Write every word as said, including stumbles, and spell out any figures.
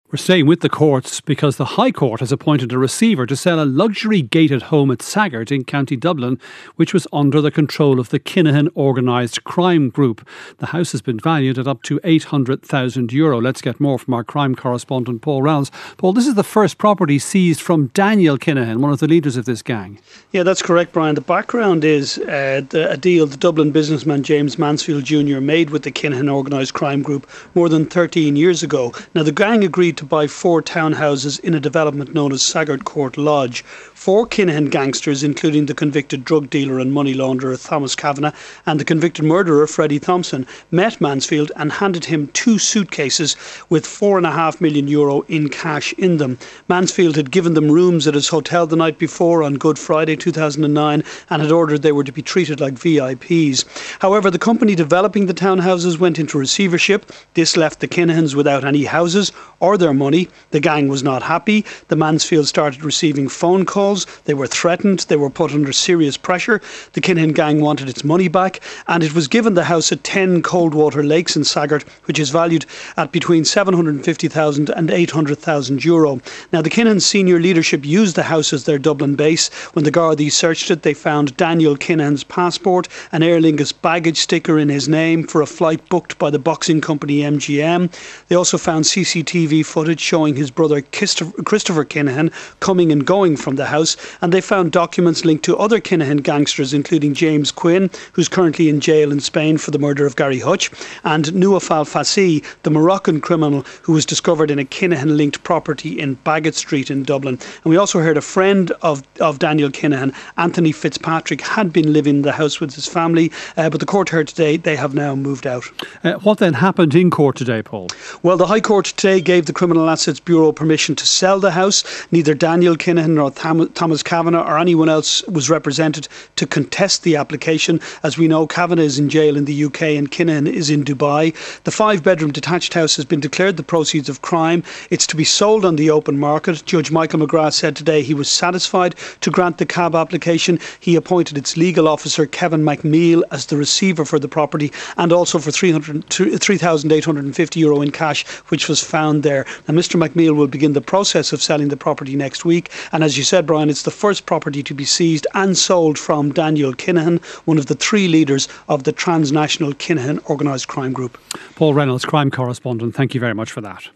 We're staying with the courts because the High Court has appointed a receiver to sell a luxury gated home at Saggart in County Dublin, which was under the control of the Kinahan Organised Crime Group. The house has been valued at up to eight hundred thousand euro. Let's get more from our crime correspondent, Paul Reynolds. Paul, this is the first property seized from Daniel Kinahan, one of the leaders of this gang. Yeah, that's correct, Brian. The background is uh, the, a deal the Dublin businessman James Mansfield Junior made with the Kinahan Organised Crime Group more than thirteen years ago. Now, the gang agreed to buy four townhouses in a development known as Saggart Court Lodge. Four Kinahan gangsters, including the convicted drug dealer and money launderer Thomas Kavanagh and the convicted murderer Freddie Thompson, met Mansfield and handed him two suitcases with four and a half million euro in cash in them. Mansfield had given them rooms at his hotel the night before on Good Friday two thousand nine and had ordered they were to be treated like V I Ps. However, the company developing the townhouses went into receivership. This left the Kinahans without any houses or their money. The gang was not happy. The Mansfield started receiving phone calls. They were threatened. They were put under serious pressure. The Kinahan gang wanted its money back, and it was given the house at ten Coldwater Lakes in Saggart, which is valued at between seven hundred fifty thousand and eight hundred thousand euro. Now, the Kinahan senior leadership used the house as their Dublin base. When the Gardaí searched it, they found Daniel Kinahan's passport, an Aer Lingus baggage sticker in his name for a flight booked by the boxing company M G M. They also found C C T V footage showing his brother Christopher Kinahan coming and going from the house, and they found documents linked to other Kinahan gangsters, including James Quinn, who's currently in jail in Spain for the murder of Gary Hutch, and Nouaf Al Fassi, the Moroccan criminal who was discovered in a Kinahan-linked property in Bagot Street in Dublin. And we also heard a friend of, of Daniel Kinahan, Anthony Fitzpatrick, had been living in the house with his family, uh, but the court heard today they have now moved out. Uh, what then happened in court today, Paul? Well, the High Court today gave the Criminal Assets Bureau permission to sell the house. Neither Daniel Kinahan nor Tham- Thomas Kavanagh or anyone else was represented to contest the application. As we know, Kavanagh is in jail in the U K and Kinahan is in Dubai. The five-bedroom detached house has been declared the proceeds of crime. It's to be sold on the open market. Judge Michael McGrath said today he was satisfied to grant the C A B application. He appointed its legal officer, Kevin McNeil, as the receiver for the property, and also for three thousand eight hundred fifty euro in cash, which was found there. And Mr McNeil will begin the process of selling the property next week. And as you said, Brian, it's the first property to be seized and sold from Daniel Kinahan, one of the three leaders of the transnational Kinahan Organised Crime Group. Paul Reynolds, crime correspondent, thank you very much for that.